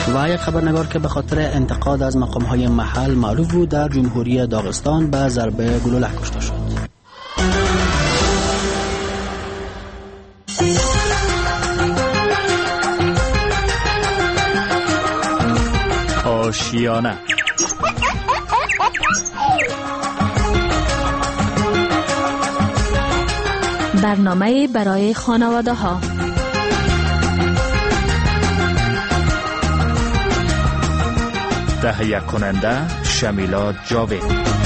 و یک خبرنگار که به خاطر انتقاد از مقام‌های محل معروف بود در جمهوری داغستان به ضربه گلوله کشته شد. آشیانه برنامه برای خانواده ها. تهیه کننده شمیلا جاوید.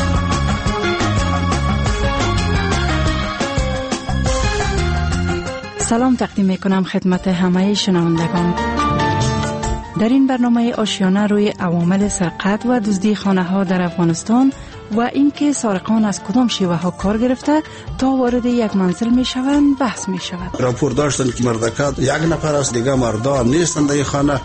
سلام تقدیم میکنم خدمت همه شنوندگان. در این برنامه آشیانه روی عوامل سرقت و دزدی خانه ها در افغانستان و اینکه سارقان از کدام شیوه ها کار گرفته تا وارد یک منزل می شوند بحث می شود. راپور داشتن که مردکات یک نفر است، دیگه مردان نیستند در خانه.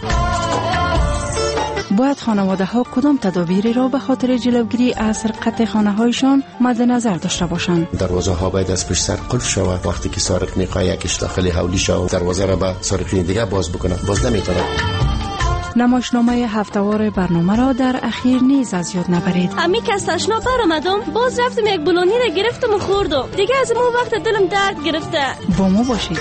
باید خانواده ها کدام تدابیری را به خاطر جلوگیری از سرقت خانه هایشان مد نظر داشته باشند؟ دروازه ها باید از پشت سر قفل شود. وقتی که سارق میخواد یکیش داخل حولی شود دروازه را به سارقین دیگه باز بکنه، باز نمیتونه. نمایشنامه هفته‌وار برنامه را در اخیر نیز از یاد نبرید. امی که از تشنا برآمدم باز رفتم یک بلونی را گرفتم و خوردم. دیگه از اون وقت دلم درد گرفته. با ما باشید.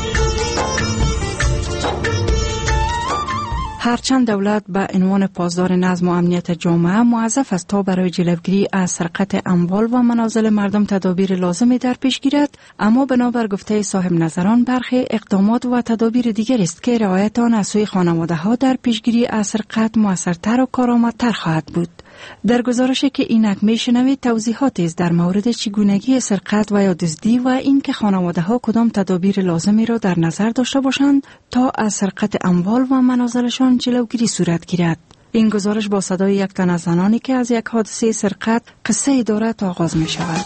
هرچند دولت به عنوان پاسدار نظم و امنیت جامعه موظف است تا برای جلوگیری از سرقت اموال و منازل مردم تدابیر لازمی در پیش گیرد، اما بنابر گفته صاحب نظران برخی اقدامات و تدابیر دیگر است که رعایت آن از سوی خانواده ها در پیشگیری از سرقت موثرتر و کارآمدتر خواهد بود. در گزارشی که اینک میشنوید توضیحاتی است در مورد چگونگی سرقت و یا دزدی و اینکه خانواده ها کدام تدابیر لازمی را در نظر داشته باشند تا از سرقت اموال و منازلشان جلوگیری صورت گیرد. این گزارش با صدای یک تن از زنانی که از یک حادثه سرقت قصه دارد آغاز می شود.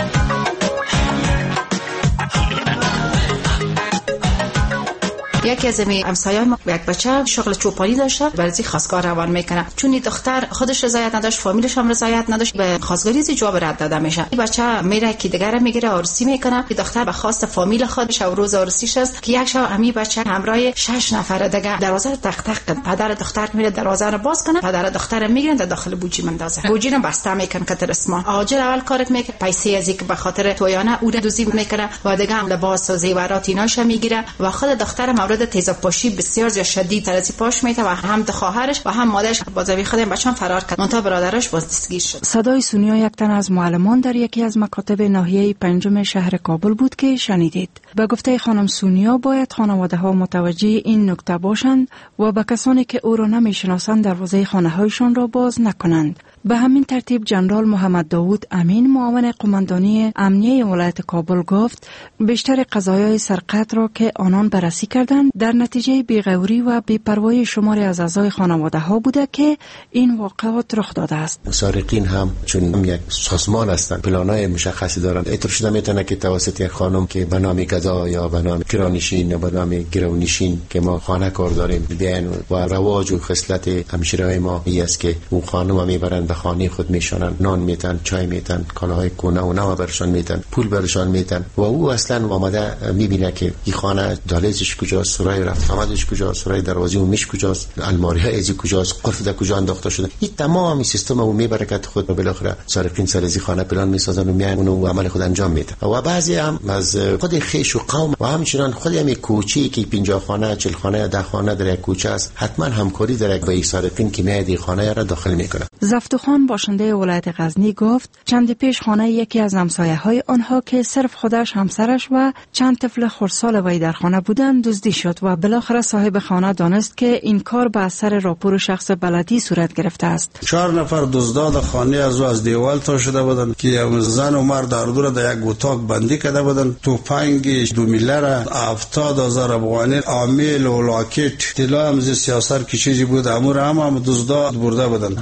یکی از همسایه‌های ما یک بچه شغل چوپانی داشته، برای خواستگار روان میکنه. چون این دختر خودش رضایت نداشت، فامیلش هم رضایت نداشت، به خواستگاری جواب رد داده میشه. این بچه میره کی دیگه میگیره، عروسی میکنه. این دختر به خواست فامیل خودش او روز عروسیش است که یک شب امی بچه همراه 6 نفر دیگه دروازه تق تق پدر دختر میره دروازه رو باز کنه. پدر دختر میگیرن در داخل بوجی مندازه. بوجی رو بسته میکنه که ترسما. آجر اول کارت میکنه، پیسه از اینکه به خاطر تویانه او دوزی میکنه و دیگه هم لباس و زیورات ایناش میگیره و خود دختر مورد تیزپاشی بسیار زیاد شدید ترازی پاش میته و هم خواهرش و هم مادرش بازوی خودم بچه‌ام فرار کرد. منتها برادرش باز دستگیر شد. صدای سونیا یک تن از معلمان در یکی از مکاتب ناحیه پنجم شهر کابل بود که شنیدید. به گفته خانم سونیا باید خانواده ها متوجه این نکته باشند و به کسانی که او را نمیشناسند دروازه خانه هایشان را باز نکنند. به همین ترتیب جنرال محمد داوود امین معاون قماندانی امنیه ولایت کابل گفت بیشتر قضایای سرقت را که آنان بررسی کردند در نتیجه بی‌غوری و بی‌پروایی شماری از اعضای خانواده ها بوده که این واقعات رخ داده است. سارقین هم چون یک سازمان هستند پلانای مشخصی دارند. اطلاع شده میتونه که توسط یک خانم که به نام گدا یا به نام کرانشین یا به نام گرونشین که ما خانه کار داریم بیان و رواج و خصلت همشیرهای ما است که اون خانم میبرند به خانه خود میشونن، نان میتن، چای میتن، کالاهای کونه و نو برشان میتن، پول برشان میتن و او اصلا آمده میبینه که این خانه دهلیزش کجاست، سرای رفت آمدش کجاست، سرای دروازه و میش کجاست، الماری ها از کجاست، قفل در کجا انداخته شده. این تمام سیستم او میبرکت خود و بالاخره سارقین سر از خانه پلان میسازن و میان اونو عمل خود انجام میدن. و بعضی هم از خود خیش و قوم و همچنین خود همین کوچه‌ای که 50 خانه 40 خانه 10 خانه در یک کوچه است حتما همکاری در یک با سارقین که میاد خانه را داخل میکنه. زفتخان باشنده ولایت غزنی گفت چند پیش خانه یکی از همسایه‌های آنها که صرف خودش، همسرش و چند طفل خردسال وی در خانه بودند دزدی شد و بالاخره صاحب خانه دانست که این کار به اثر راپور شخص بلدی صورت گرفته است. 4 نفر دزدان خانه از دیوال تا شده بودند که زن و مرد هر دو را در یک اتاق بندی کرده بودند. توفنگ 2 میلیارد 70,000 افغانی، عامل و لاکت طلا هم سیاست کی چیزی بود امور هم دزدا برده بودند. دیوالای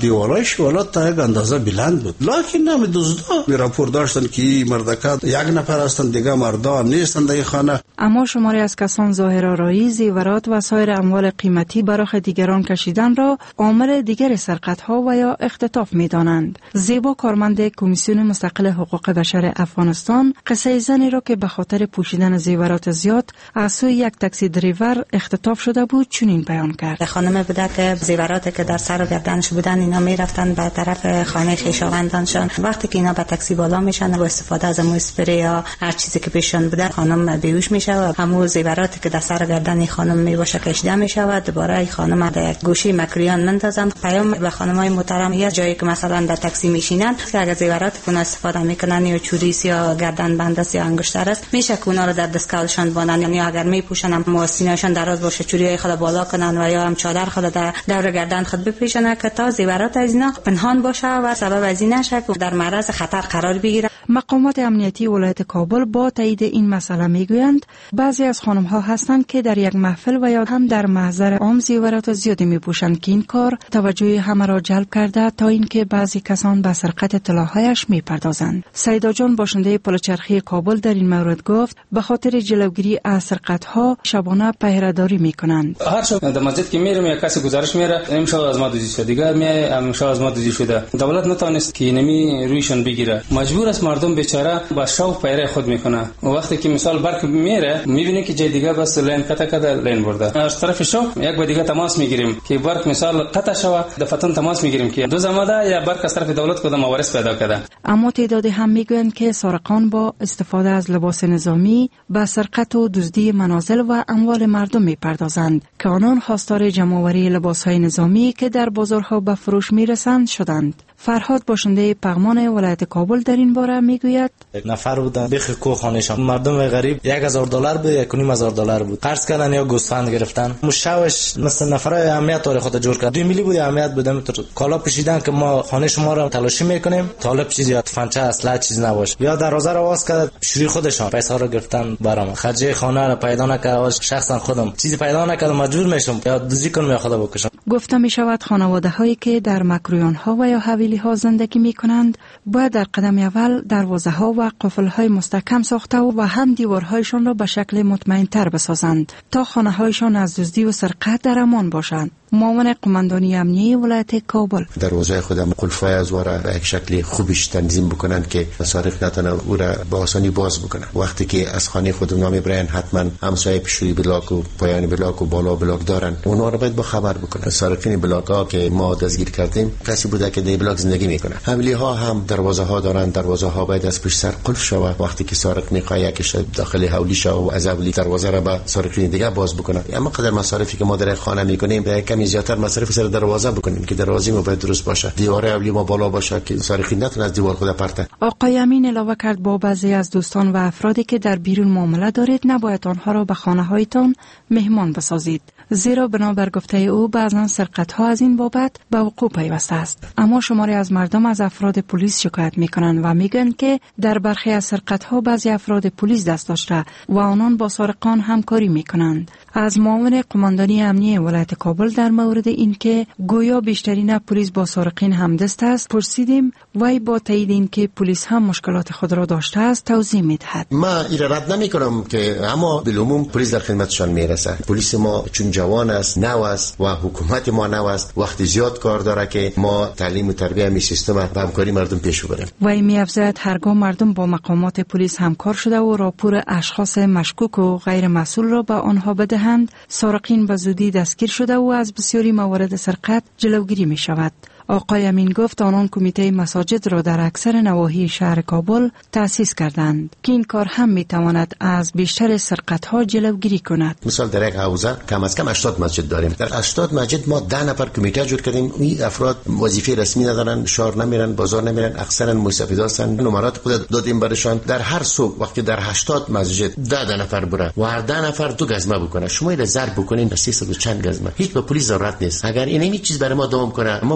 کشف تا یک اندازه بلند بود، لکن نام دزدا راپور داشتن که این مردکات یک نفر هستند، دیگه مردا نیستند در خانه. اما شماری از کسان ظاهرآرایی، زیورات و سایر اموال قیمتی برای دیگران کشیدن را عامل دیگر سرقت‌ها و یا اختطاف می‌دانند. زیبا کارمند کمیسیون مستقل حقوق بشر افغانستان قصه زنی را که به خاطر پوشیدن زیورات زیاد از سوی یک تاکسی دریور اختطاف شده بود چنین بیان کرد. خانم بوده که زیوراتی که در سر و گردنش بودن اینا میرفتن به طرف خانه خویشاوندانشان. وقتی که اینا به تاکسی بالا میشن و استفاده از مو اسپری یا هر چیزی که پیششون بوده، خانم بیهوش میشه و همون زیوراتی که در سر و گردن خانم میباشه کشیده میشه و دوباره خانم در گوشی مکریان میندازن. پیام به خانمای محترم، یه جایی که مثلا در تاکسی میشینن که اگر زیورات کنه استفاده میکنن یا چوریس یا گردن بند است یا انگشتر است، میشه که اونا رو در دستکالشان بانن، یعنی اگر میپوشن هم سینه‌شان دراز باشه چوریای خود بالا کنن و یا هم چادر خود در دور گردن خود بپیچونن که تا زیورات از اینا پنهان باشه و سبب از این نشه که در معرض خطر قرار بگیره. مقامات امنیتی ولایت کابل با تایید این مسئله میگویند بعضی از خانم‌ها هستند که در یک محفل و یا هم در محضر عام زیورات زیادی میپوشند که این کار توجه همه را جلب کرده تا اینکه بعضی کسان به سرقت طلاهایش میپردازند. سیدا جان باشنده پلچرخی کابل در این مورد گفت به خاطر جلوگیری از سرقت‌ها شبانه پهره‌داری میکنند. هر شب در مسجد که میرم یک کسی گزارش میاره امشب از ما دزدی شده، دیگه میای امشب از ما دزدی شده. دولت نتونست که نمی رویشون بگیره، مجبور است مردم بیچاره با شوق پیره خود میکنه. وقتی که مثال برق میره میبینی که جای دیگه بس لین قطع لین برده، از طرف شو یک با دیگه تماس میگیریم که برق مثال قطع شوه، دفعتاً تماس میگیریم که دو زماده یا برق از طرف دولت کدام موارد پیدا کرده. اما تعدادی هم میگویند که سارقان با استفاده از لباس نظامی به سرقت و دزدی منازل و اموال مردم میپردازند که آنان خواستار جمع‌آوری لباس‌های نظامی که در بازارها به فروش میرسند شدند. فرهاد باشنده پغمان ولایت کابل در این باره میگوید یک نفر بودن بیخ کوخانشان مردم غریب $1000 بود، $1500 بود، قرض کردن یا گوسفند گرفتن. مشاوش مثل نفرای امنیت داره خود جور کرد 2 میلی بود امنیت بودم کالا پوشیدن که ما خانه شما رو تلاشی میکنیم طالب چیزی یا فنچه اسلحه چیز نباشه، یا دروازه رو باز کرد شوری خودشان پیسه رو گرفتن برام خرجه خانه رو پیدا نکرد، شخصا خودم چیزی پیدا نکردم مجبور میشم یا دزدی کنم یا خدا بکشم. گفته می شود خانواده هایی که در مکرویان ها و یا حویلی ها زندگی می کنند باید در قدم اول دروازه ها و قفل های مستحکم ساخته و هم دیوارهایشان را به شکل مطمئن تر بسازند تا خانه هایشان از دزدی و سرقت در امان باشند. معاون قماندانی امنیتی ولایت کابل دروازه خودم قفل‌های از واره به یک شکل خوبش تنظیم بکنن که سارق نتونه او را به آسانی باز بکنه. وقتی که از خانه خودم نام برن حتما همسایه پیشوی بلاک و پایان بلاک و بالا بلاک دارن، اونها رو باید با خبر بکنن. سارقین بلاک ها که ما دستگیر کردیم کسی بوده که در بلاک زندگی میکنه. حملی ها هم دروازه ها دارن، دروازه ها باید از پشت سر قفل شود. وقتی که سارق میخواد یکش داخل حولی شود و از اولی دروازه را به سارقین دیگه باز بکنه. اما قدر مصارفی که ما در خانه میکنیم به کمی زیادتر مصرف سر دروازه بکنیم که دروازه ما باید درست باشه، دیوار اولی ما بالا باشه که سارقین نتونه از دیوار خود پرته. آقای امین علاوه کرد با بعضی از دوستان و افرادی که در بیرون معامله دارید نباید آنها را به خانه هایتان مهمان بسازید، زیرا بنابر گفته او بعضا سرقت ها از این بابت به وقوع پیوسته است. اما شماری از مردم از افراد پلیس شکایت میکنند و میگن که در برخی از سرقت ها بعضی افراد پلیس دست داشته و آنان با سارقان همکاری میکنند. از معاون قماندانی امنیتی ولایت کابل در مورد اینکه گویا بیشترین پلیس با سارقین همدست است پرسیدیم. وی با تایید اینکه پلیس هم مشکلات خود را داشته است توضیح میدهد. ما رد نمیکنم که اما بالعموم پلیس در خدمتشان میرسه. پلیس ما چون جوان است، نو است و حکومت ما نو است، وقت زیاد کار داره که ما تعلیم و تربیت می سیستم به همکاری مردم پیش ببریم. وی می‌افزاید هرگاه مردم با مقامات پلیس همکار شده و راپور اشخاص مشکوک و غیر مسئول را به آنها بدهند، سارقین به زودی دستگیر شده و از بسیاری موارد سرقت جلوگیری می شود. آقای امین گفت آنان کمیته مساجد را در اکثر نواحی شهر کابل تأسیس کردند که این کار هم می تواند از بیشتر سرقت‌ها جلوگیری کند. مثال در یک حوزه کم از کم 80 مسجد داریم. در 80 مسجد ما 10 نفر کمیته جور کردیم. این افراد وظیفه رسمی ندارن، شهر نمیرن، بازار نمیرن، اکثرا مستفید هستند. نمرات خود دادیم برشان. در هر صبح وقتی در 80 مسجد 10 نفر بره و هر 10 نفر 2 گزمه بکنه، شما این ضرب بکنین 300 و چند گزمه، هیچ به پلیس ضرورت نیست. اگر این چیز برای ما دوام کنه، ما پلیس خود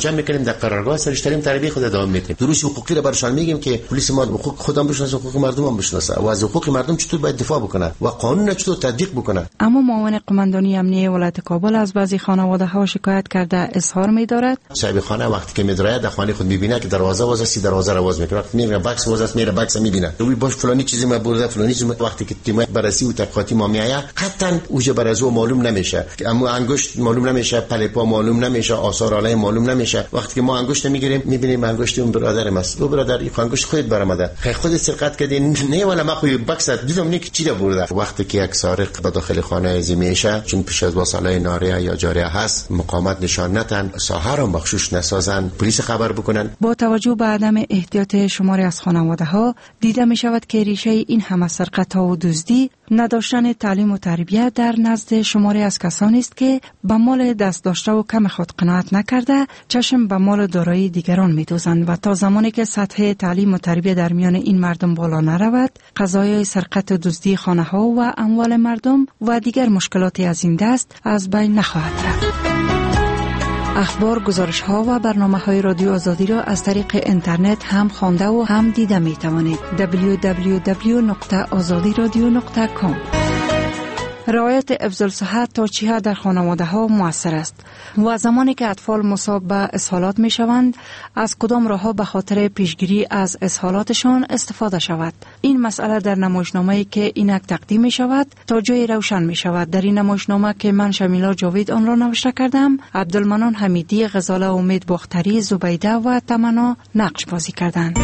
جمع میکنیم در قرارگاه سرشتریم تربیت خود ادامه میدیم. دروس حقوقی رو برشان میگیم که پلیس ما حقوق خودم بشناسه، حقوق مردم هم بشناسه و از حقوق مردم چطور باید دفاع بکنه و قانون چطور تطبیق بکنه. اما معاون قماندانی امنیه ولایت کابل از بعضی خانواده ها شکایت کرده اظهار می‌دارد صاحب خانه وقتی که میدرید در خانه خود میبینه که دروازه باز است، دروازه رو باز میکنه، وقتی میره باکس باز است میره باکس میبینه روی باش فلانی چیزی ما برده فلانی چیزی. وقتی که تیم بررسی و تحقیقاتی ما میآید قطعا اوجه برازو معلوم نمیشه، اما انگشت معلوم نمیشه، پله پا معلوم نمیشه، آثار علیه معلوم نمیشه. وقتی که ما انگشت میگیریم میبینیم انگشت اون برادر است. او برادر این انگشت خودت برآمده، خودت سرقت کردی نه ولا ما خو باکس دیدم نیک چی برده. وقتی که یک سارق به داخل خانه ازی میشه چون پیش از وصله ناریه یا جاریه هست مقاومت نشان ندن، ساحه را مخشوش نسازن، پلیس خبر بکنن. با توجه به عدم احتیاط شماری از خانواده ها دیده می شود که ریشه این همه سرقت ها و دزدی نداشتن تعلیم و تربیت در نزد شماری از کسانی است که به مال دست داشته و کم خود قناعت نکرده چشم به مال دارایی دیگران می‌دوزند و تا زمانی که سطح تعلیم و تربیت در میان این مردم بالا نرود قضایای سرقت و دزدی خانه ها و اموال مردم و دیگر مشکلاتی از این دست از بین نخواهد رفت. اخبار، گزارش ها و برنامه های رادیو آزادی را از طریق اینترنت هم خوانده و هم دیده می توانید. www.azadiradio.com. رعایت افضل صحت تا چیه در خانواده ها مؤثر است و زمانی که اطفال مصاب به اسهالات می شوند از کدام راه ها به خاطر پیشگیری از اسهالاتشان استفاده شود. این مسئله در نمایشنامه‌ای که اینک تقدیم می شود تا جای روشن می شود. در این نمایشنامه که من شمیلا جاوید آن را نوشته کردم، عبدالمنان حمیدی، غزاله امید باختری، زبیده و تمنا نقش بازی کردند.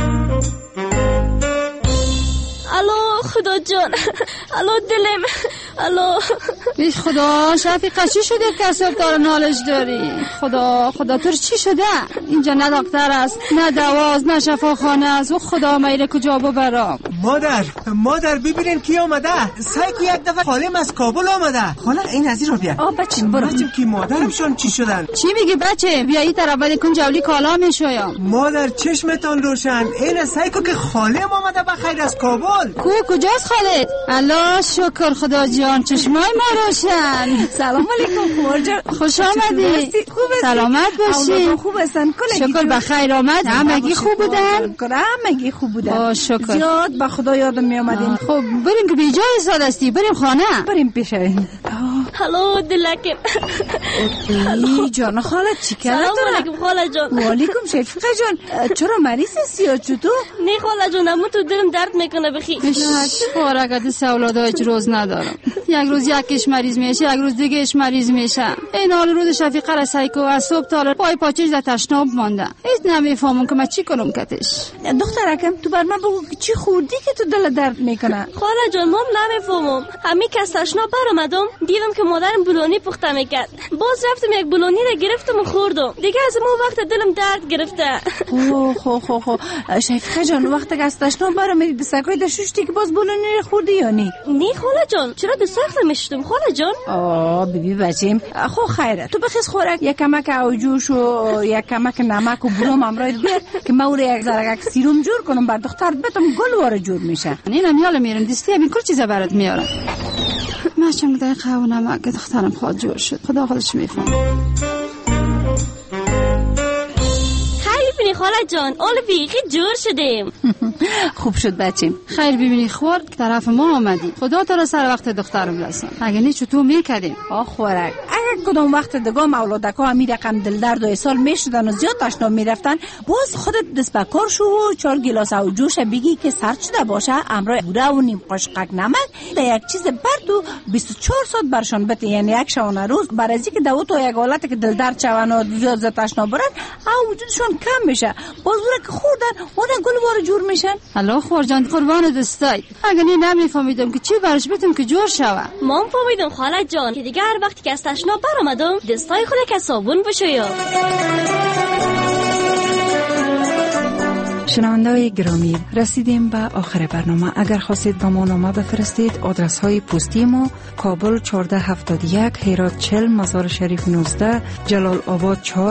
الو خدا جان، الو دلم، الو بیش خدا شفیقه چی شده که سرطان نالش داری؟ خدا تو چی شده؟ اینجا نه دکتر است نه دواز نه شفاخانه است و خدا میره کجا ببرم؟ مادر ببینین کی آمده. سایکو یک دفعه خالم از کابل آمده. خاله این از این رو بیا. بچه برو. بچه که مادرمشون چی شدن؟ چی میگی بچه؟ بیا این طرف بده کن جولی کالا میشویم. مادر چشمتان روشن. این سایکو که خالم آمده بخیر از کابل. کجاست خالد؟ الله شکر خدا جان چشمای ما روشن. سلام علیکم خور جان، خوش آمدی. سلامت باشی. خوب هستن؟ شکر بخیر آمد. همگی خوب بودن؟ همگی خوب بودن. شکر. زیاد به خدا یادم می اومدین. خب بریم که بیجای ساد استی، بریم خانه. بریم پیشین. هلو دلکم. ای جان خاله چی کردی؟ سلام علیکم خاله جان. و علیکم شفیقه جان. چرا مریض هستی یا چطور؟ نه خاله جان، اما تو دلم درد میکنه بخی. خورگت سولادا هیچ روز ندارم. یک روز یکیش مریض میشه، یک روز دیگهش مریض میشه. این حال روز شفیقه را سایکو از صبح تا پای پاچش در تشناب مانده. هیچ نمیفهمم که من چی کنم کتش. دخترکم تو بر من بگو چی خوردی که تو دل درد میکنه؟ خاله جان من نمیفهمم. همین که از تشناب برآمدم دیدم که مادرم بلونی پخته میکرد. باز رفتم یک بلونی را گرفتم و خوردم. دیگه از اون وقت دلم درد گرفته. خو شفیقه جان وقتی که از تشناب برآمدی دستکای دشوشتی که باز بلونی را خوردی یا نه؟ نه خاله جان، چرا دستخ نمیشتم خاله جان؟ بیبی بچیم خو خیره تو بخیز خوراک یک کمک اوجوش و یک کمک نمک و بروم امرای بیار که ما اون یک زرگک سیروم جور کنم بر دختر بتم گل واره جور میشه. اینم یاله میرم دستی همین کل چیزا برات میارم. ماشم دقیقه و نمک دخترم خواد جور شد. خدا خودش میفهم. ببینی خاله جان اول بیخی جور شدیم. خوب شد بچیم. خیر ببینی خور طرف ما آمدی. خدا تو را سر وقت دخترم رسون. اگه نه چطور میکردیم؟ خورک اگه کدام وقت دگام اولادکا همی رقم دل درد و اسال میشدن و زیاد تشناب میرفتن باز خودت دست بکار شو و 4 گیلاس او جوش بگی که سرد شده باشه امرای بوره و نیم قاشق نمک در یک چیز برد و 24 ساعت برشان بده، یعنی یک شبانه روز برای اینکه دو تا یک حالت که دل درد شون و زیاد تشناب برن او وجودشون کم میشه. باز بوره که خوردن اون گل واره جور میشن. الله خور جان قربان دستای. اگه نمیفهمیدم که چی برش بتم که جور شوه. من فهمیدم خاله جان که دیگه هر وقتی که از تشناب برآمدم دستای خود که صابون بشویم. شنونده‌های گرامی رسیدیم به آخر برنامه. اگر خواستید با ما نامه بفرستید آدرس های پستی ما کابل 1471 هرات 40 مزار شریف 19 جلال آباد 4